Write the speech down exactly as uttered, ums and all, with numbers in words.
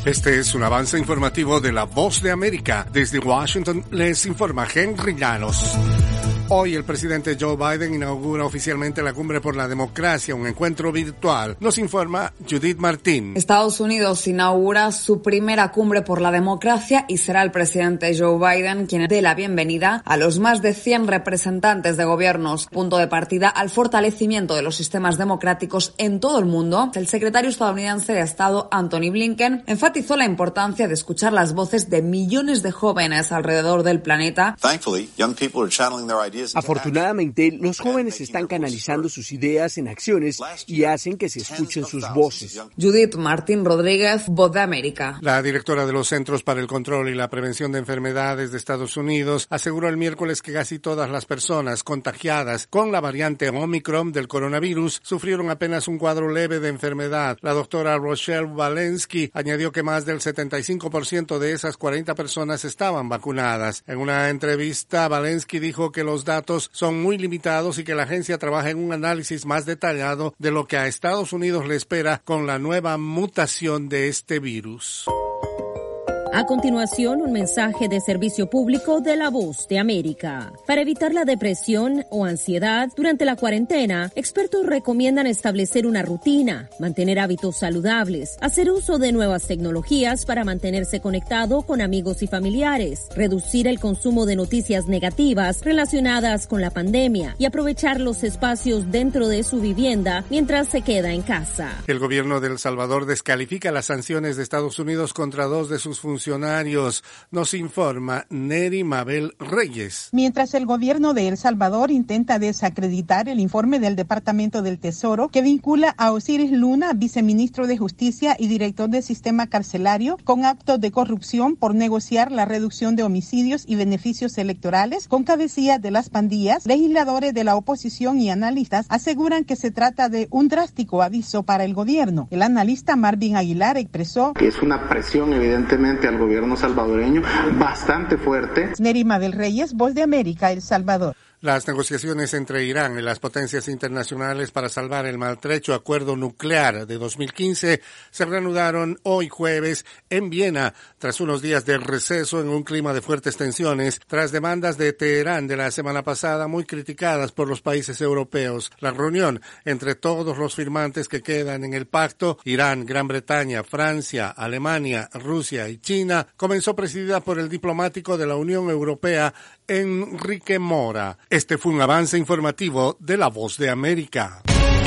Este es un avance informativo de La Voz de América. Desde Washington les informa Henry Llanos. Hoy el presidente Joe Biden inaugura oficialmente la Cumbre por la Democracia, un encuentro virtual. Nos informa Judith Martín. Estados Unidos inaugura su primera Cumbre por la Democracia y será el presidente Joe Biden quien dé la bienvenida a los más de cien representantes de gobiernos. Punto de partida al fortalecimiento de los sistemas democráticos en todo el mundo. El secretario estadounidense de Estado Antony Blinken enfatizó la importancia de escuchar las voces de millones de jóvenes alrededor del planeta. Thankfully, young people are channeling their ideas. Afortunadamente, los jóvenes están canalizando sus ideas en acciones y hacen que se escuchen sus voces. Judith Martín Rodríguez, Voz de América. La directora de los Centros para el Control y la Prevención de Enfermedades de Estados Unidos aseguró el miércoles que casi todas las personas contagiadas con la variante Omicron del coronavirus sufrieron apenas un cuadro leve de enfermedad. La doctora Rochelle Walensky añadió que más del setenta y cinco por ciento de esas cuarenta personas estaban vacunadas. En una entrevista, Walensky dijo que los datos son muy limitados y que la agencia trabaja en un análisis más detallado de lo que a Estados Unidos le espera con la nueva mutación de este virus. A continuación, un mensaje de servicio público de La Voz de América. Para evitar la depresión o ansiedad durante la cuarentena, expertos recomiendan establecer una rutina, mantener hábitos saludables, hacer uso de nuevas tecnologías para mantenerse conectado con amigos y familiares, reducir el consumo de noticias negativas relacionadas con la pandemia y aprovechar los espacios dentro de su vivienda mientras se queda en casa. El gobierno de El Salvador descalifica las sanciones de Estados Unidos contra dos de sus funcionarios. Nos informa Neri Mabel Reyes. Mientras el gobierno de El Salvador intenta desacreditar el informe del Departamento del Tesoro que vincula a Osiris Luna, viceministro de Justicia y director del sistema carcelario, con actos de corrupción por negociar la reducción de homicidios y beneficios electorales con cabecilla de las pandillas, legisladores de la oposición y analistas aseguran que se trata de un drástico aviso para el gobierno. El analista Marvin Aguilar expresó que es una presión evidentemente al gobierno salvadoreño bastante fuerte. Neri Mabel Reyes, Voz de América, El Salvador. Las negociaciones entre Irán y las potencias internacionales para salvar el maltrecho acuerdo nuclear de dos mil quince se reanudaron hoy jueves en Viena, tras unos días de receso en un clima de fuertes tensiones, tras demandas de Teherán de la semana pasada muy criticadas por los países europeos. La reunión entre todos los firmantes que quedan en el pacto, Irán, Gran Bretaña, Francia, Alemania, Rusia y China, comenzó presidida por el diplomático de la Unión Europea, Enrique Mora. Este fue un avance informativo de La Voz de América.